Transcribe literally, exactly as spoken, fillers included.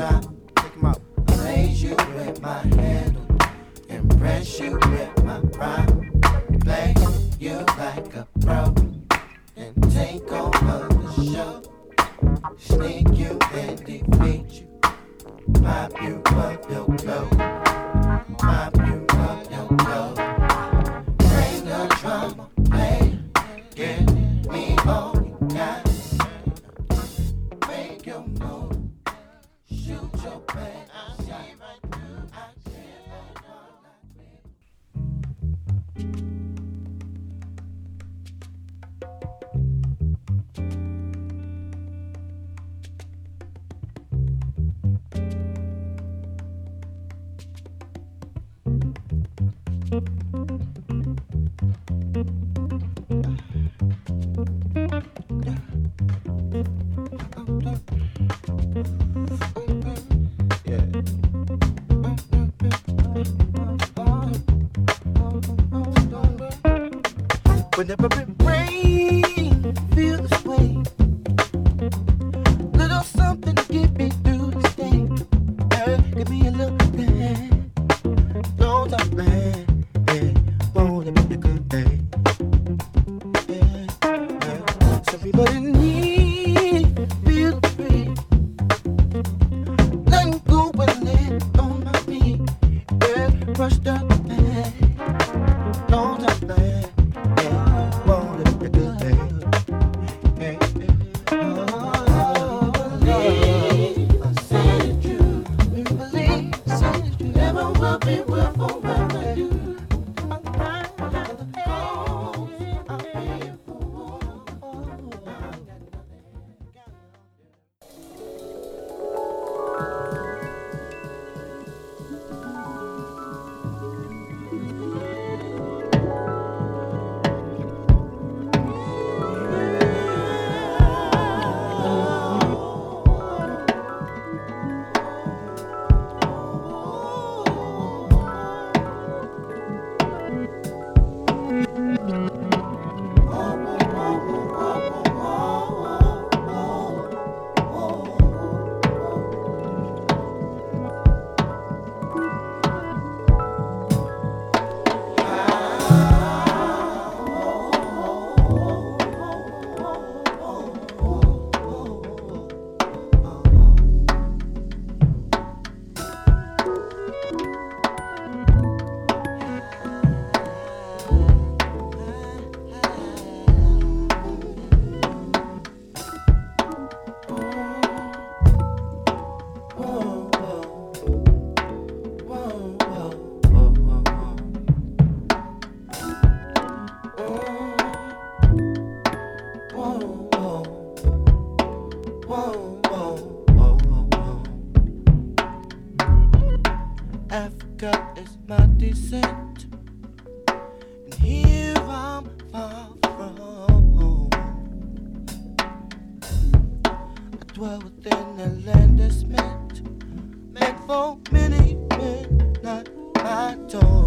drop. Take 'em out. Amaze you with my handle, impress you with my pride. Play you like a pro and take over the show. Sneak you and defeat you. Pop you up your clothes. Pop you up your clothes. Bring the drama, play. Give me all you got. Make your move. Shoot your bad. I see right through. I can't all like me. Whenever it rains, feel this way. Little something to get me through this day. Uh, give me a little bit. Don't stop playing. Yeah, won't it be a good day? Yeah, yeah. Some people in need feel free. Letting go when it on my feet. Yeah, rushed up the bag. Don't stop playing. Africa is my descent, and here I'm far from home. I dwell within a land that's meant, meant for many men, not my tone.